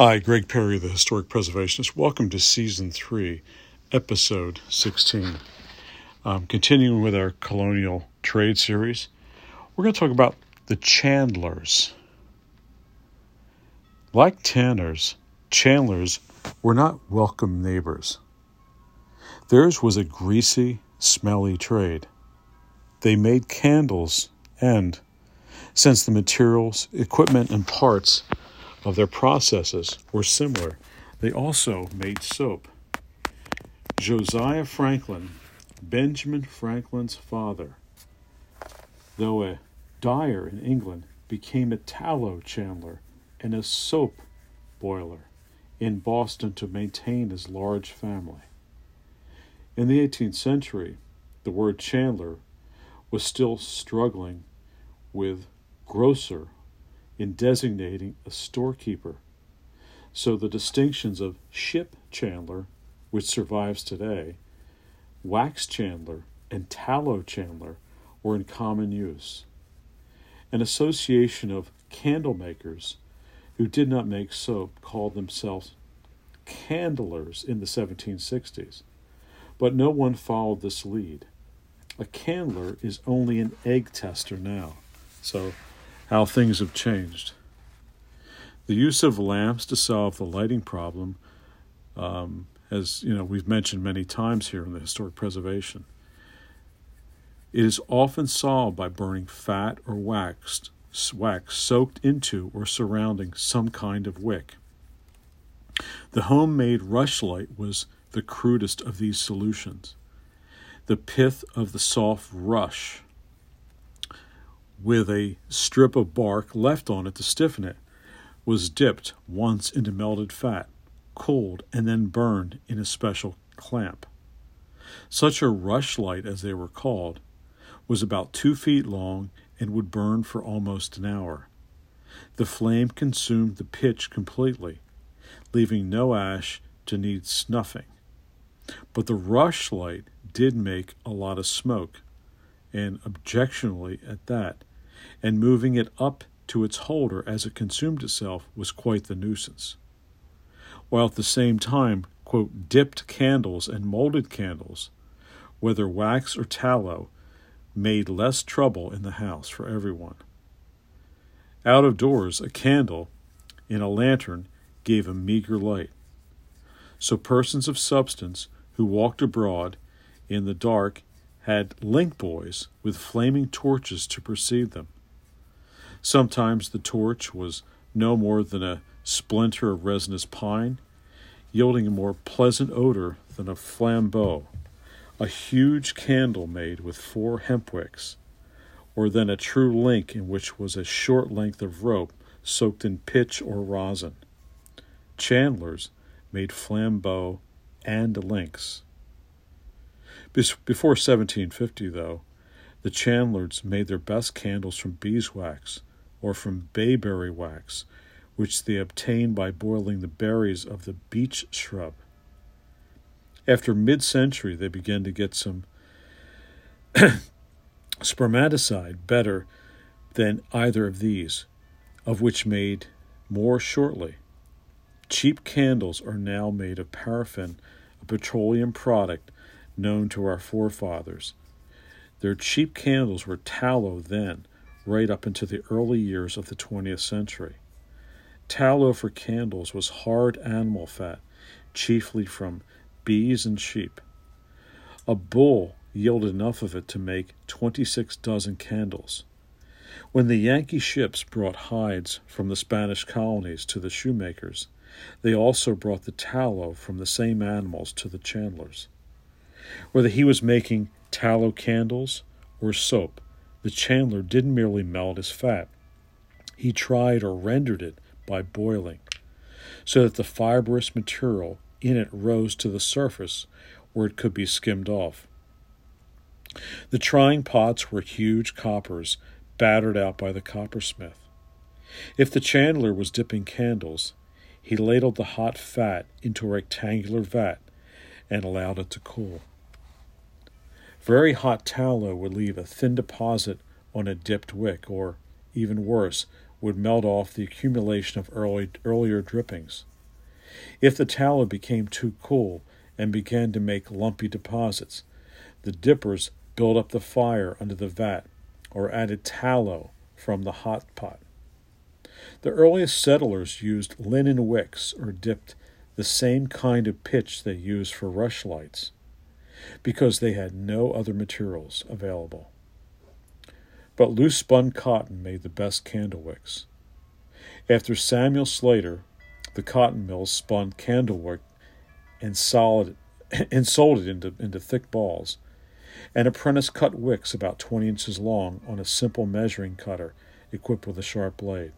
Hi, Greg Perry, the Historic Preservationist. Welcome to Season 3, Episode 16. Continuing with our colonial trade series, we're going to talk about the Chandlers. Like tanners, Chandlers were not welcome neighbors. Theirs was a greasy, smelly trade. They made candles and, since the materials, equipment, and parts of their processes were similar, they also made soap. Josiah Franklin, Benjamin Franklin's father, though a dyer in England, became a tallow chandler and a soap boiler in Boston to maintain his large family. In the 18th century, the word chandler was still struggling with grocer in designating a storekeeper. So the distinctions of ship chandler, which survives today, wax chandler, and tallow chandler were in common use. An association of candle makers who did not make soap called themselves candlers in the 1760s, but no one followed this lead. A candler is only an egg tester now, so how things have changed. The use of lamps to solve the lighting problem, as we've mentioned many times here in the historic preservation, it is often solved by burning fat or wax soaked into or surrounding some kind of wick. The homemade rushlight was the crudest of these solutions. The pith of the soft rush, with a strip of bark left on it to stiffen it, was dipped once into melted fat, cooled, and then burned in a special clamp. Such a rushlight, as they were called, was about 2 feet long and would burn for almost an hour. The flame consumed the pitch completely, leaving no ash to need snuffing. But the rushlight did make a lot of smoke, and objectionably at that, and moving it up to its holder as it consumed itself was quite the nuisance. While at the same time, quote, dipped candles and molded candles, whether wax or tallow, made less trouble in the house for everyone. Out of doors, a candle in a lantern gave a meager light. So persons of substance who walked abroad in the dark had link boys with flaming torches to precede them. Sometimes the torch was no more than a splinter of resinous pine, yielding a more pleasant odor than a flambeau, a huge candle made with 4 hemp wicks, or than a true link in which was a short length of rope soaked in pitch or rosin. Chandlers made flambeaux and links. Before 1750, though, the chandlers made their best candles from beeswax or from bayberry wax, which they obtained by boiling the berries of the beech shrub. After mid-century, they began to get some spermaticide better than either of these, of which made more shortly. Cheap candles are now made of paraffin, a petroleum product known to our forefathers. Their cheap candles were tallow then, right up into the early years of the 20th century. Tallow for candles was hard animal fat, chiefly from bees and sheep. A bull yielded enough of it to make 26 dozen candles. When the Yankee ships brought hides from the Spanish colonies to the shoemakers, they also brought the tallow from the same animals to the chandlers. Whether he was making tallow candles or soap, the chandler didn't merely melt his fat. He tried or rendered it by boiling, so that the fibrous material in it rose to the surface where it could be skimmed off. The trying pots were huge coppers battered out by the coppersmith. If the chandler was dipping candles, he ladled the hot fat into a rectangular vat and allowed it to cool. Very hot tallow would leave a thin deposit on a dipped wick, or, even worse, would melt off the accumulation of earlier drippings. If the tallow became too cool and began to make lumpy deposits, the dippers built up the fire under the vat or added tallow from the hot pot. The earliest settlers used linen wicks or dipped the same kind of pitch they used for rushlights because they had no other materials available. But loose-spun cotton made the best candle wicks. After Samuel Slater, the cotton mills spun candle wick and sold it into thick balls. An apprentice cut wicks about 20 inches long on a simple measuring cutter equipped with a sharp blade.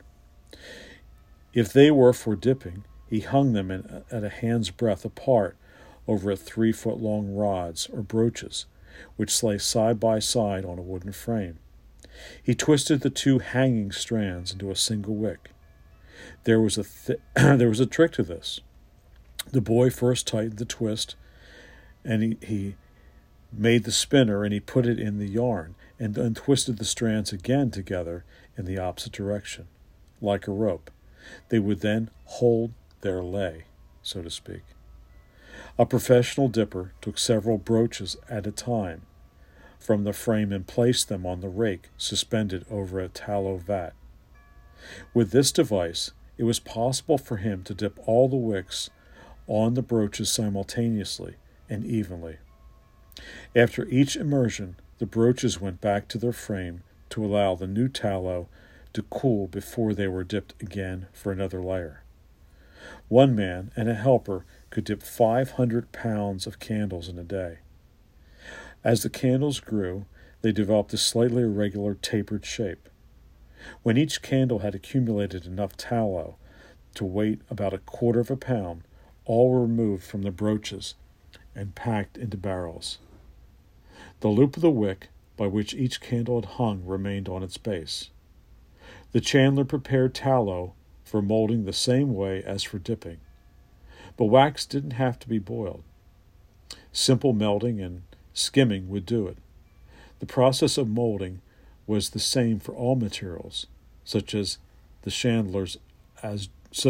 If they were for dipping, he hung them at a hand's breadth apart over 3-foot-long rods or brooches, which lay side by side on a wooden frame. He twisted the two hanging strands into a single wick. There was a trick to this. The boy first tightened the twist, and he made the spinner, and he put it in the yarn, and then twisted the strands again together in the opposite direction, like a rope. They would then hold their lay, so to speak. A professional dipper took several brooches at a time from the frame and placed them on the rake suspended over a tallow vat. With this device, it was possible for him to dip all the wicks on the brooches simultaneously and evenly. After each immersion, the brooches went back to their frame to allow the new tallow to cool before they were dipped again for another layer. One man and a helper could dip 500 pounds of candles in a day. As the candles grew, they developed a slightly irregular tapered shape. When each candle had accumulated enough tallow to weigh about 1/4 pound, all were removed from the brooches and packed into barrels. The loop of the wick by which each candle had hung remained on its base. The chandler prepared tallow for molding the same way as for dipping, but wax didn't have to be boiled. Simple melting and skimming would do it. The process of molding was the same for all materials, such as the chandlers as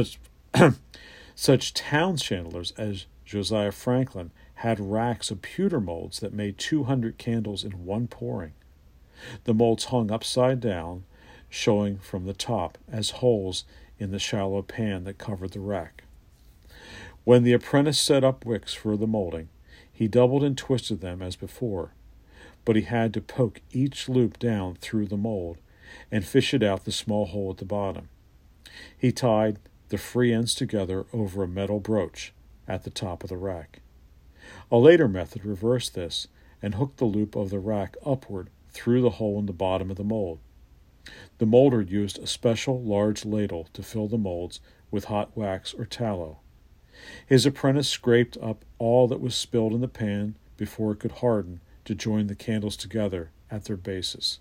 such town chandlers as Josiah Franklin had racks of pewter molds that made 200 candles in one pouring. The molds hung upside down, showing from the top as holes in the shallow pan that covered the rack. When the apprentice set up wicks for the molding, he doubled and twisted them as before, but he had to poke each loop down through the mold and fish it out the small hole at the bottom. He tied the free ends together over a metal brooch at the top of the rack. A later method reversed this and hooked the loop of the rack upward through the hole in the bottom of the mold. The molder used a special large ladle to fill the molds with hot wax or tallow. His apprentice scraped up all that was spilled in the pan before it could harden to join the candles together at their bases.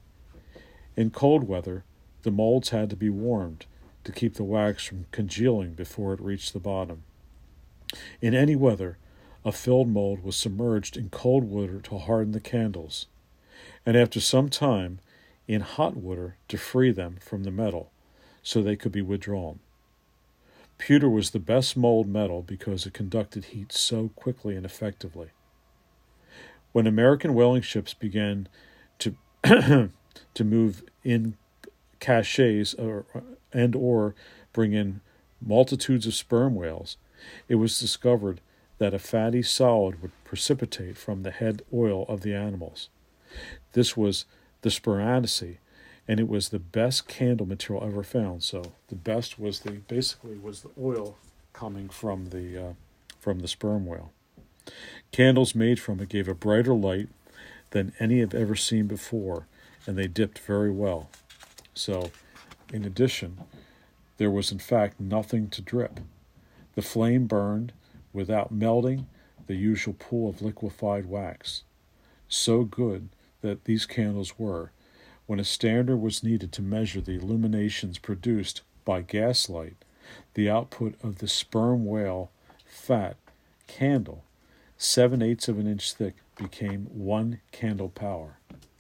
In cold weather, the molds had to be warmed to keep the wax from congealing before it reached the bottom. In any weather, a filled mold was submerged in cold water to harden the candles, and after some time, in hot water to free them from the metal so they could be withdrawn. Pewter was the best mold metal because it conducted heat so quickly and effectively. When American whaling ships began to to move in caches or bring in multitudes of sperm whales, it was discovered that a fatty solid would precipitate from the head oil of the animals. This was the spermaceti, and it was the best candle material ever found. So the best was the oil coming from the sperm whale. Candles made from it gave a brighter light than any I've ever seen before, and they dipped very well. So, in addition, there was in fact nothing to drip. The flame burned without melting the usual pool of liquefied wax. So good that these candles were, when a standard was needed to measure the illuminations produced by gaslight, the output of the sperm whale fat candle, 7/8 of an inch thick, became 1 candle power.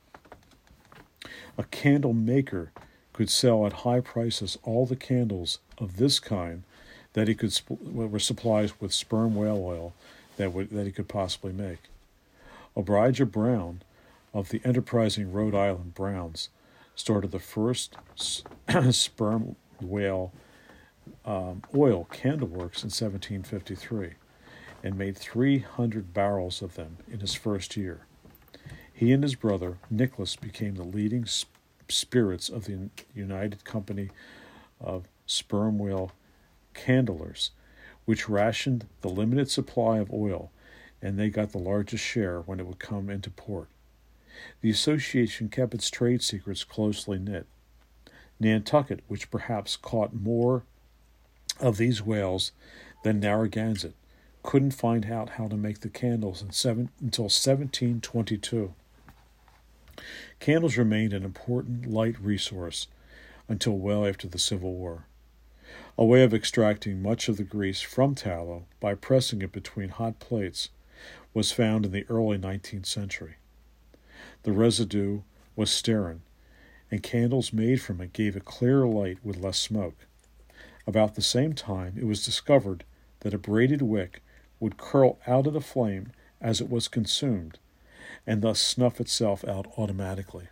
A candle maker could sell at high prices all the candles of this kind that were supplies with sperm whale oil that he could possibly make. Abijah Brown of the enterprising Rhode Island Browns started the first sperm whale oil candleworks in 1753 and made 300 barrels of them in his first year. He and his brother Nicholas became the leading spirits of the United Company of Sperm Whale Candlers, which rationed the limited supply of oil, and they got the largest share when it would come into port. The association kept its trade secrets closely knit. Nantucket, which perhaps caught more of these whales than Narragansett, couldn't find out how to make the candles until 1722. Candles remained an important light resource until well after the Civil War. A way of extracting much of the grease from tallow by pressing it between hot plates was found in the early 19th century. The residue was stearin, and candles made from it gave a clearer light with less smoke. About the same time, it was discovered that a braided wick would curl out of the flame as it was consumed, and thus snuff itself out automatically.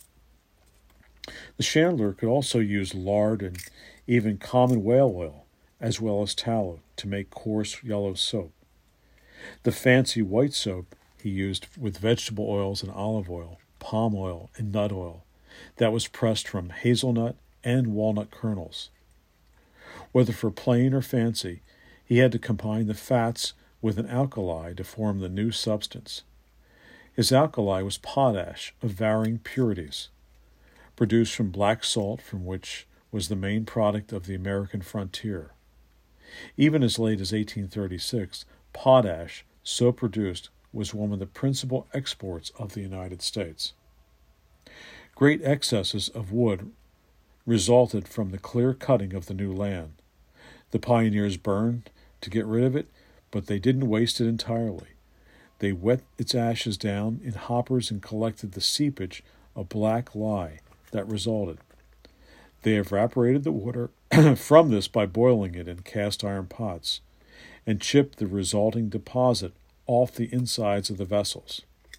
The chandler could also use lard and even common whale oil, as well as tallow, to make coarse yellow soap. The fancy white soap he used with vegetable oils and olive oil, palm oil, and nut oil that was pressed from hazelnut and walnut kernels. Whether for plain or fancy, he had to combine the fats with an alkali to form the new substance. His alkali was potash of varying purities, produced from black salt, from which was the main product of the American frontier. Even as late as 1836, potash, so produced, was one of the principal exports of the United States. Great excesses of wood resulted from the clear cutting of the new land. The pioneers burned to get rid of it, but they didn't waste it entirely. They wet its ashes down in hoppers and collected the seepage of black lye that resulted. They evaporated the water from this by boiling it in cast iron pots and chipped the resulting deposit off the insides of the vessels.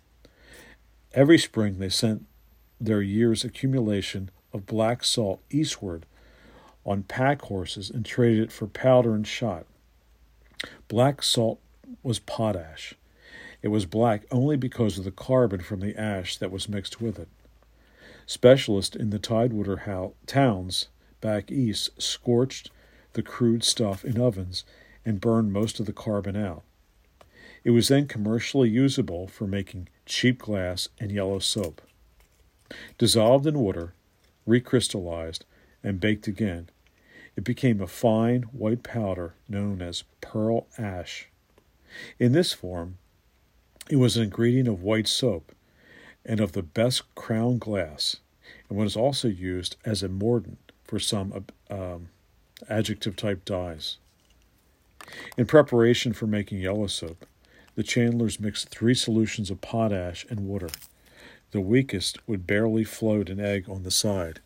Every spring they sent their year's accumulation of black salt eastward on pack horses and traded it for powder and shot. Black salt was potash. It was black only because of the carbon from the ash that was mixed with it. Specialists in the tidewater towns back east scorched the crude stuff in ovens and burned most of the carbon out. It was then commercially usable for making cheap glass and yellow soap. Dissolved in water, recrystallized, and baked again, it became a fine white powder known as pearl ash. In this form, it was an ingredient of white soap and of the best crown glass, and was also used as a mordant for some adjective-type dyes. In preparation for making yellow soap, the chandlers mixed 3 solutions of potash and water. The weakest would barely float an egg on the side.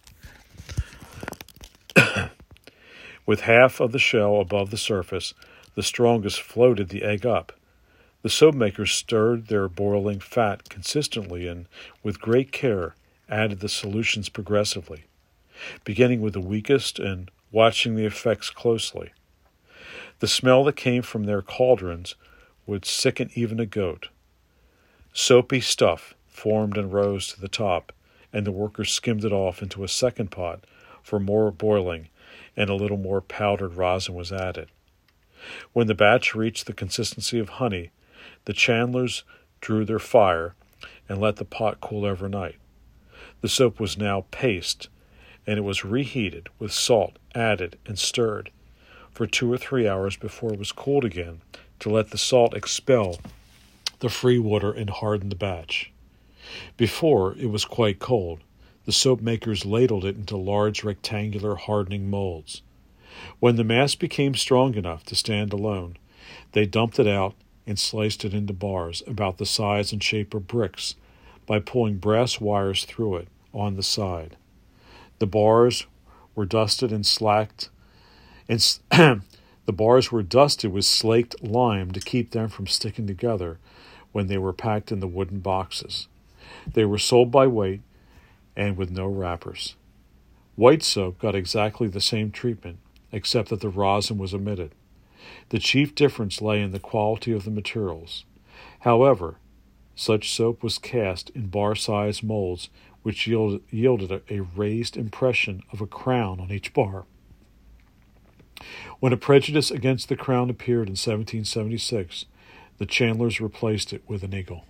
With half of the shell above the surface, the strongest floated the egg up. The soap makers stirred their boiling fat consistently and, with great care, added the solutions progressively, beginning with the weakest and watching the effects closely. The smell that came from their cauldrons would sicken even a goat. Soapy stuff formed and rose to the top, and the workers skimmed it off into a second pot for more boiling, and a little more powdered rosin was added. When the batch reached the consistency of honey, the chandlers drew their fire and let the pot cool overnight. The soap was now paste, and it was reheated with salt added and stirred for 2 or 3 hours before it was cooled again to let the salt expel the free water and harden the batch. Before it was quite cold, the soap makers ladled it into large rectangular hardening molds. When the mass became strong enough to stand alone, they dumped it out and sliced it into bars about the size and shape of bricks by pulling brass wires through it on the side. The bars were dusted and slacked, and the The bars were dusted with slaked lime to keep them from sticking together when they were packed in the wooden boxes. They were sold by weight and with no wrappers. White soap got exactly the same treatment, except that the rosin was omitted. The chief difference lay in the quality of the materials. However, such soap was cast in bar-sized molds, which yielded a raised impression of a crown on each bar. When a prejudice against the crown appeared in 1776, the Chandlers replaced it with an eagle.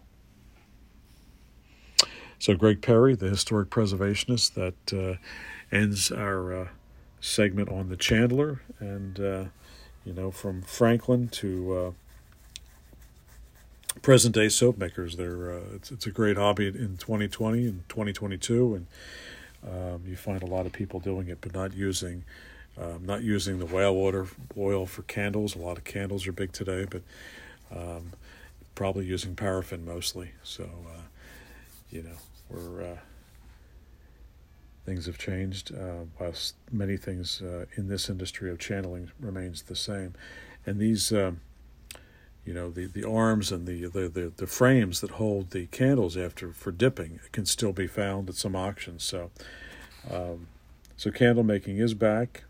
So Greg Perry, the historic preservationist, that ends our segment on the Chandler. And, from Franklin to present-day soap makers, it's a great hobby in 2020 and 2022, and you find a lot of people doing it, but not using the whale oil for candles. A lot of candles are big today, but probably using paraffin mostly. So, things have changed, whilst many things in this industry of channeling remains the same. And these, the arms and the frames that hold the candles for dipping can still be found at some auctions. So, candle making is back.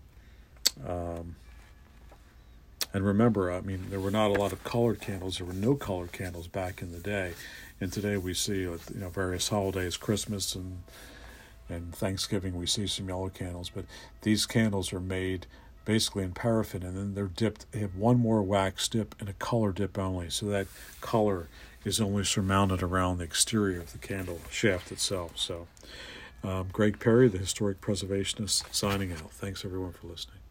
And remember, there were not a lot of colored candles. There were no colored candles back in the day. And today we see, various holidays, Christmas and Thanksgiving, we see some yellow candles. But these candles are made basically in paraffin, and then they're dipped. They have one more wax dip and a color dip only. So that color is only surmounted around the exterior of the candle shaft itself. So Greg Perry, the historic preservationist, signing out. Thanks, everyone, for listening.